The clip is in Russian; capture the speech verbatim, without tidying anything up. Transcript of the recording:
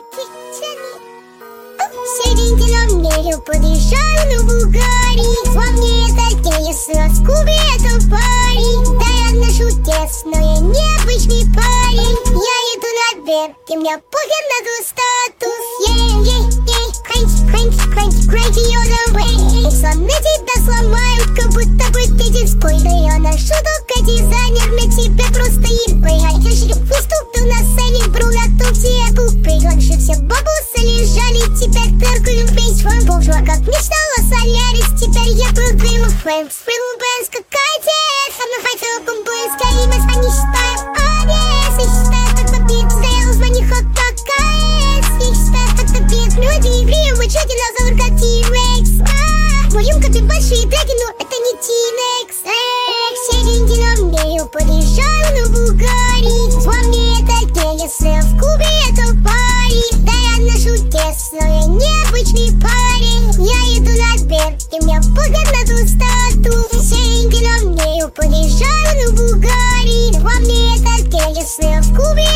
Все деньги на мне, я подъезжаю на Булгарии. Во мне это теннис, а с Кубы это парень. Да, я ношу тес, но я необычный парень. Я иду на бег, и мне похер на твой статус. Yeah, yeah, yeah, cranky, cranky, cranky, cranky, you're the way. Сломы тебя сломают, как будто бы ты детской. Да я ношу только дизайнер, на тебя просто ебэй. Я же выступлю на сцене, бру, готов все купить. Раньше все бабусы лежали, теперь теркаю весь фон. Боже, как мечтала Солярис, теперь я прыгаю в фэн. Спрыгну бэнс, какая тема. Со мной файтер, кумбуэс, каимас, они считают одес. И считают, это бит, стоял, звони, ход, какая эс. И считают, это бит, люди игры, мы чё, динозавр, как T-Rex. В моем копе большие теги, но это не T-Rex. Все деньги на мне, я подъезжаю на Булгарии. Во мне это теннис, а в Кубе это парень. Да, я ношу тес, но я необычный парень. Я иду на Сбер, и мне похер на ту стату. Все деньги на мне, я подъезжаю на Булгарии. Во мне это теннис, а в Кубе